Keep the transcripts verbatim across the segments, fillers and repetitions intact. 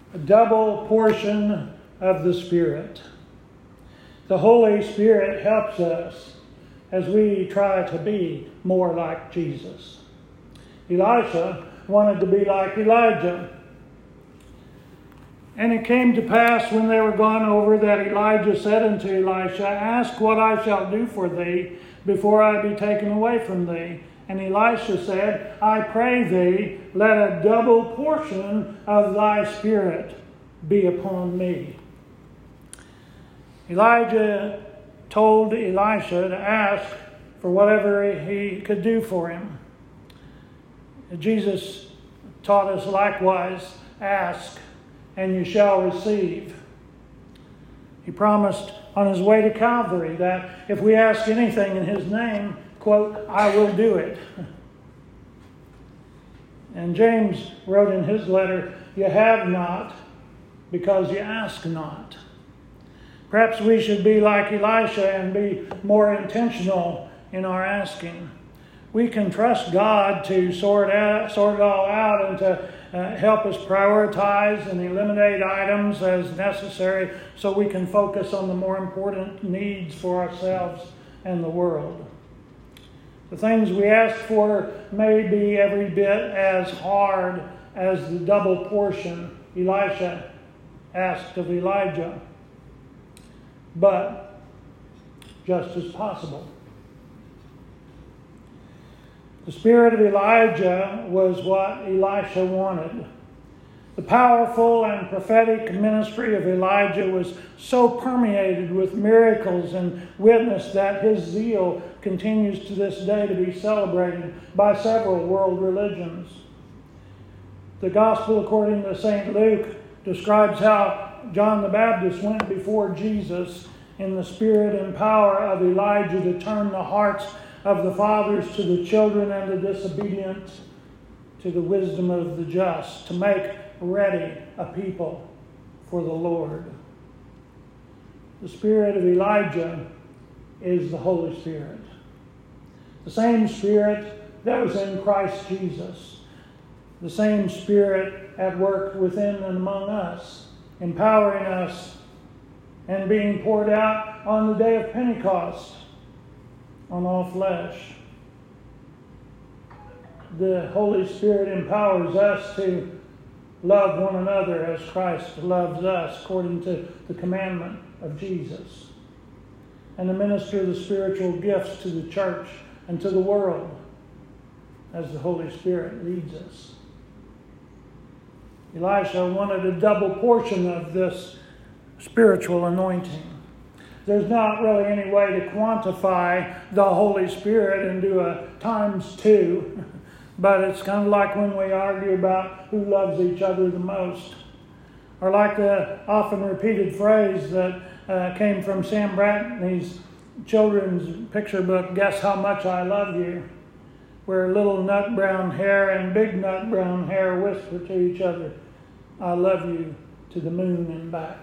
a double portion of the Spirit. The Holy Spirit helps us as we try to be more like Jesus. Elisha wanted to be like Elijah. And it came to pass when they were gone over that Elijah said unto Elisha, Ask what I shall do for thee before I be taken away from thee. And Elisha said, I pray thee, let a double portion of thy spirit be upon me. Elijah told Elisha to ask for whatever he could do for him. Jesus taught us likewise, ask and you shall receive. He promised on his way to Calvary that if we ask anything in his name, quote, I will do it. And James wrote in his letter, you have not because you ask not. Perhaps we should be like Elisha and be more intentional in our asking. We can trust God to sort, out, sort it all out and to uh, help us prioritize and eliminate items as necessary so we can focus on the more important needs for ourselves and the world. The things we ask for may be every bit as hard as the double portion Elisha asked of Elijah, but just as possible. The spirit of Elijah was what Elisha wanted. The powerful and prophetic ministry of Elijah was so permeated with miracles and witness that his zeal continues to this day to be celebrated by several world religions. The Gospel according to Saint Luke describes how John the Baptist went before Jesus in the spirit and power of Elijah to turn the hearts of the fathers to the children and the disobedient to the wisdom of the just, to make ready a people for the Lord. The spirit of Elijah is the Holy Spirit. The same Spirit that was in Christ Jesus. The same Spirit at work within and among us, empowering us and being poured out on the day of Pentecost on all flesh. The Holy Spirit empowers us to love one another as Christ loves us, according to the commandment of Jesus, and to minister the spiritual gifts to the church and to the world as the Holy Spirit leads us. Elisha wanted a double portion of this spiritual anointing. There's not really any way to quantify the Holy Spirit and do a times two, but it's kind of like when we argue about who loves each other the most. Or like the often repeated phrase that uh, came from Sam Bratney's children's picture book, Guess How Much I Love You, where little nut brown hair and big nut brown hair whisper to each other, I love you to the moon and back.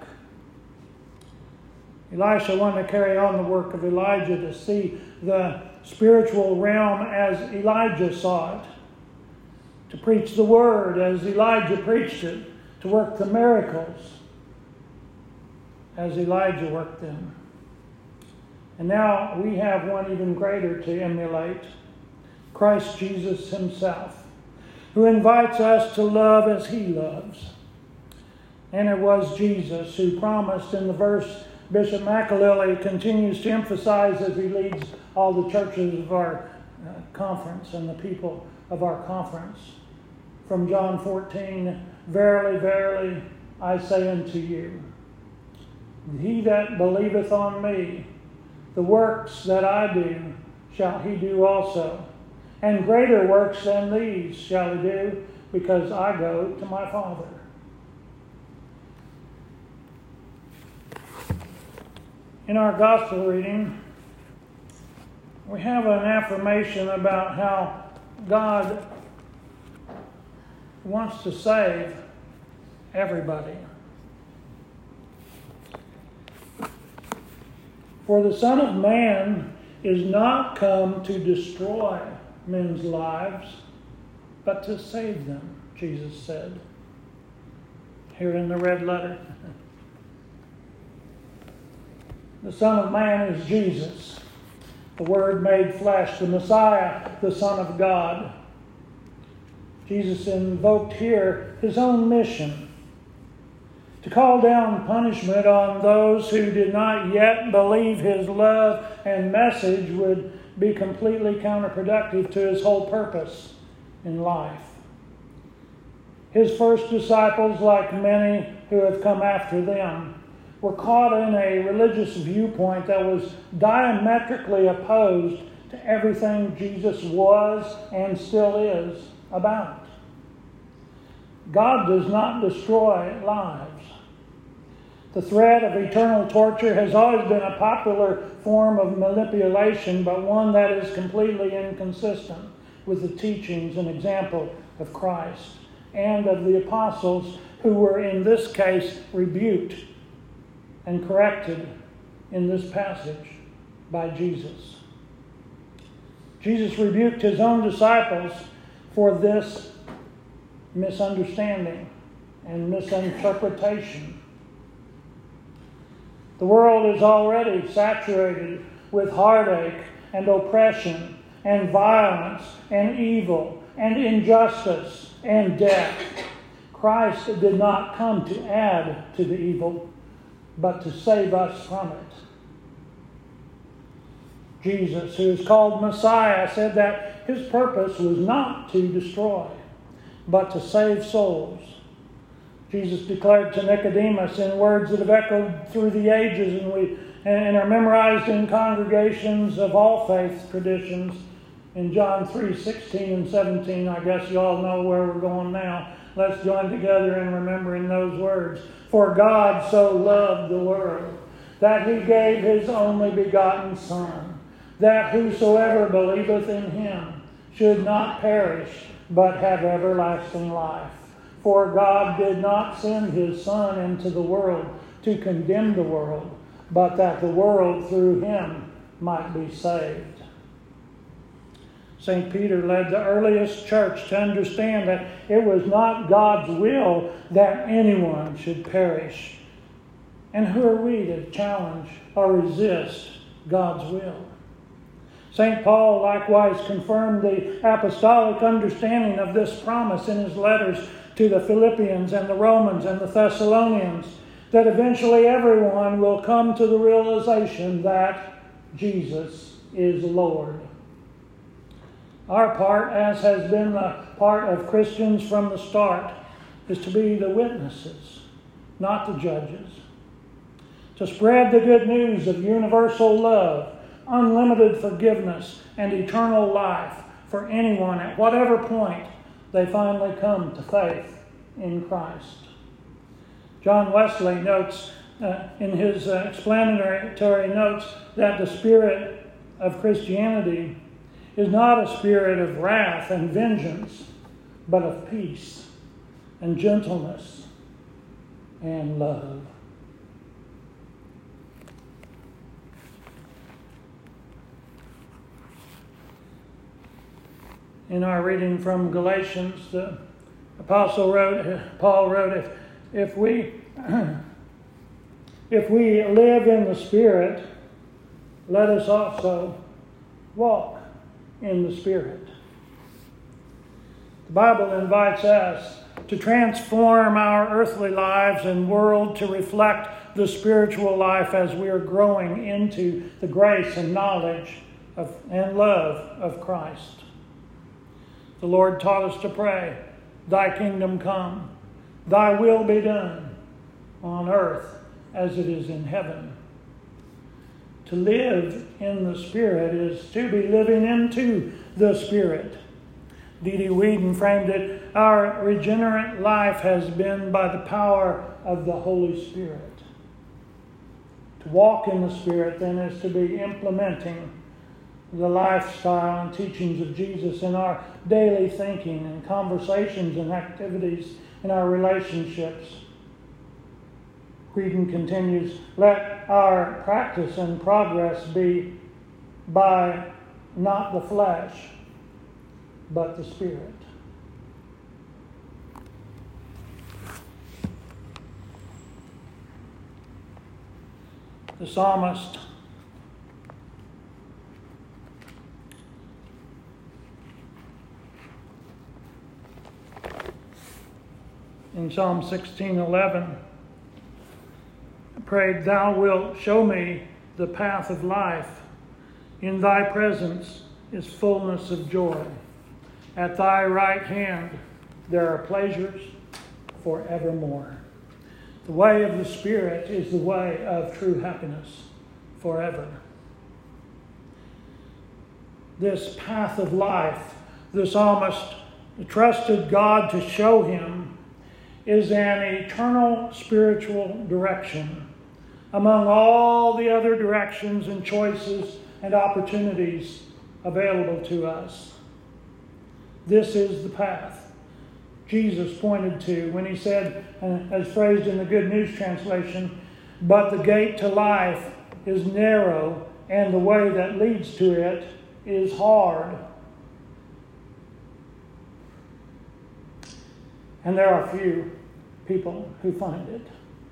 Elisha wanted to carry on the work of Elijah, to see the spiritual realm as Elijah saw it, to preach the word as Elijah preached it, to work the miracles as Elijah worked them. And now we have one even greater to emulate, Christ Jesus himself, who invites us to love as he loves. And it was Jesus who promised in the verse Bishop McAlilly continues to emphasize as he leads all the churches of our uh, conference and the people of our conference. From John fourteen, verily, verily, I say unto you, he that believeth on me, the works that I do, shall he do also. And greater works than these shall he do, because I go to my Father. In our gospel reading, we have an affirmation about how God wants to save everybody. For the Son of Man is not come to destroy men's lives, but to save them, Jesus said. here in the red letter. The Son of Man is Jesus, the Word made flesh, the Messiah, the Son of God. Jesus invoked here his own mission to call down punishment on those who did not yet believe his love and message would be completely counterproductive to his whole purpose in life. His first disciples, like many who have come after them, were caught in a religious viewpoint that was diametrically opposed to everything Jesus was and still is about. God does not destroy lives. The threat of eternal torture has always been a popular form of manipulation, but one that is completely inconsistent with the teachings and example of Christ and of the apostles, who were in this case rebuked and corrected in this passage by Jesus. Jesus rebuked his own disciples for this misunderstanding and misinterpretation. The world is already saturated with heartache and oppression and violence and evil and injustice and death. Christ did not come to add to the evil, but to save us from it. Jesus, who is called Messiah, said that his purpose was not to destroy, but to save souls. Jesus declared to Nicodemus in words that have echoed through the ages and we and are memorized in congregations of all faith traditions. In John three sixteen and seventeen, I guess you all know where we're going now. Let's join together in remembering those words. For God so loved the world, that he gave his only begotten Son, that whosoever believeth in him should not perish, but have everlasting life. For God did not send his Son into the world to condemn the world, but that the world through him might be saved. Saint Peter led the earliest church to understand that it was not God's will that anyone should perish. And who are we to challenge or resist God's will? Saint Paul likewise confirmed the apostolic understanding of this promise in his letters to the Philippians and the Romans and the Thessalonians, that eventually everyone will come to the realization that Jesus is Lord. Our part, as has been the part of Christians from the start, is to be the witnesses, not the judges. To spread the good news of universal love, unlimited forgiveness, and eternal life for anyone at whatever point they finally come to faith in Christ. John Wesley notes uh, in his uh, explanatory notes that the spirit of Christianity is not a spirit of wrath and vengeance, but of peace and gentleness and love. In our reading from Galatians, the apostle wrote, Paul wrote, if, if we if we live in the Spirit, let us also walk in the Spirit. The Bible invites us to transform our earthly lives and world to reflect the spiritual life as we are growing into the grace and knowledge of, and love of Christ. The Lord taught us to pray, Thy kingdom come, Thy will be done on earth as it is in heaven. To live in the Spirit is to be living into the Spirit. D D Whedon framed it, our regenerate life has been by the power of the Holy Spirit. To walk in the Spirit, then, is to be implementing the lifestyle and teachings of Jesus in our daily thinking and conversations and activities in our relationships. Whedon continues, let our practice and progress be by not the flesh, but the Spirit. The psalmist in Psalm sixteen eleven prayed, "Thou wilt show me the path of life. In thy presence is fullness of joy. At thy right hand there are pleasures forevermore." The way of the Spirit is the way of true happiness forever. This path of life, the psalmist trusted God to show him, is an eternal spiritual direction among all the other directions and choices and opportunities available to us. This is the path Jesus pointed to when he said, as phrased in the Good News translation, "But the gate to life is narrow, and the way that leads to it is hard. And there are few people who find it."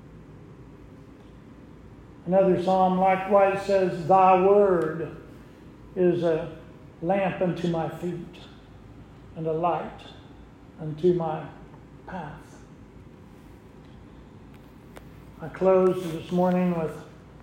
Another psalm likewise says, "Thy word is a lamp unto my feet and a light unto my path." I close this morning with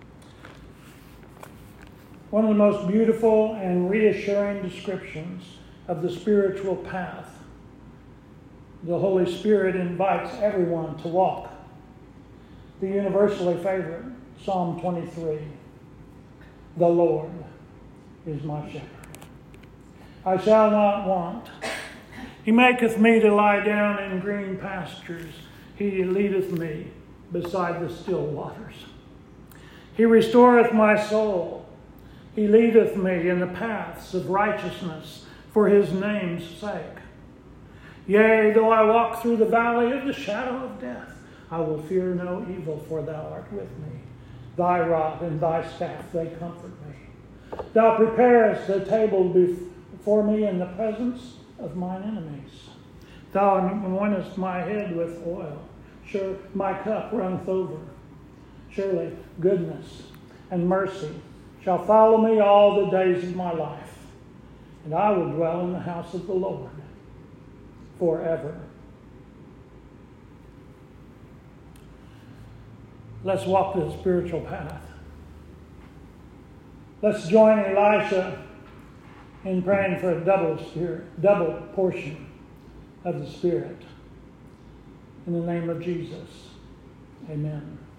one of the most beautiful and reassuring descriptions of the spiritual path the Holy Spirit invites everyone to walk. The universally favorite, Psalm twenty-three. "The Lord is my shepherd. I shall not want. He maketh me to lie down in green pastures. He leadeth me beside the still waters. He restoreth my soul. He leadeth me in the paths of righteousness for his name's sake. Yea, though I walk through the valley of the shadow of death, I will fear no evil, for thou art with me. Thy rod and thy staff, they comfort me. Thou preparest the table before me in the presence of mine enemies. Thou anointest my head with oil. Sure, my cup runneth over. Surely goodness and mercy shall follow me all the days of my life, and I will dwell in the house of the Lord forever." Let's walk the spiritual path. Let's join Elisha in praying for a double spirit, double portion of the Spirit. In the name of Jesus, amen.